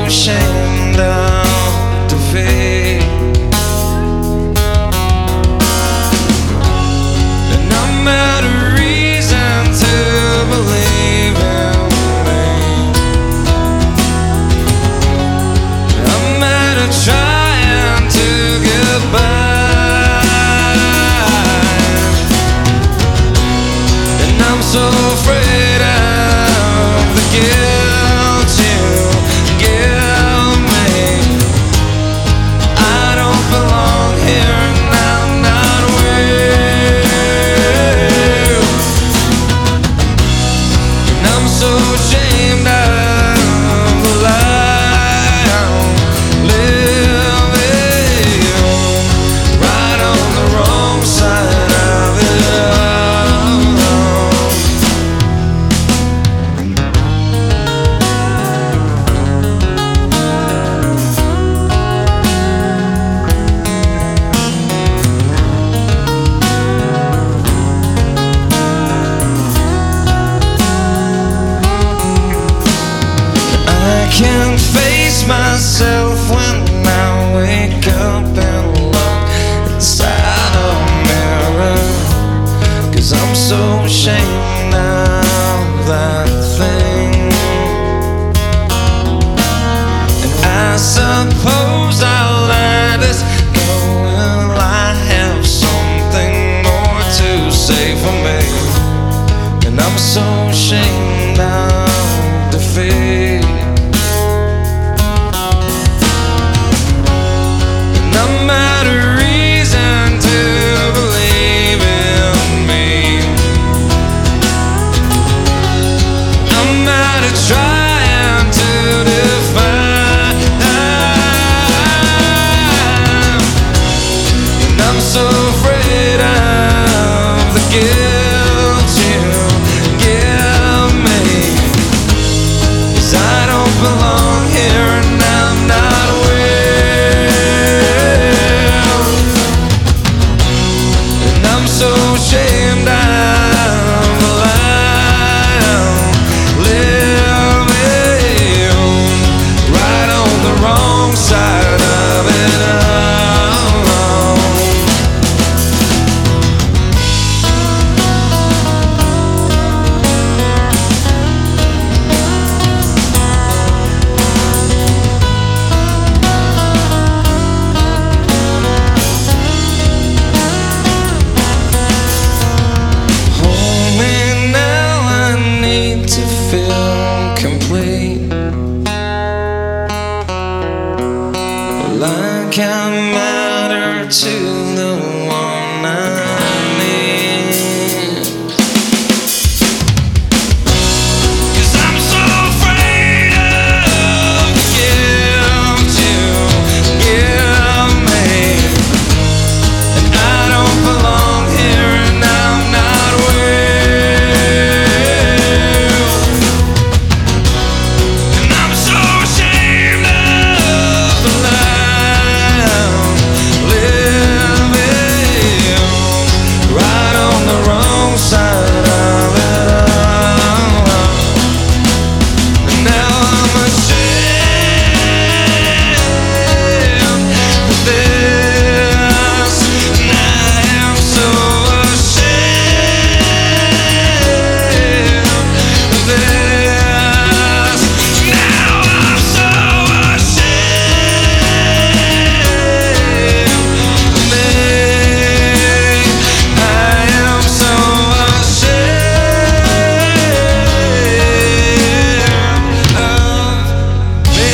ashamed of defeat. And I'm out of reason to believe in me. I'm out of trying to get by. And I'm so afraid of the guilt you give me. I don't belong here and I'm not with. And I'm so ashamed of the lie I'm living, right on the wrong side of it all. I can't face myself when I wake up and look inside a mirror, 'cause I'm so ashamed of that thing. And I suppose I'll let this go till I have something more to say for me. And I'm so ashamed of defeat. And I'm out of reason to believe in me. I'm out of trying to define. And I'm so afraid of the guilt you give me. 'Cause I don't belong here and I'm not well. And I'm so ashamed of the lie I'm living, right on the wrong side of it all. Hold me now, I need to feel complete, like I matter to the one I need. 'Cause I'm so afraid of the guilt you give me. And I don't belong here and I'm not well. And I'm so ashamed of the lie I'm living, right on the wrong side of it all. And now I'm ashamed of this. And I am so ashamed of this. Now I'm so ashamed of me. I am so ashamed of me.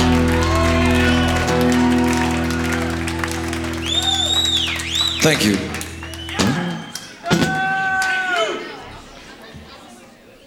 Thank you.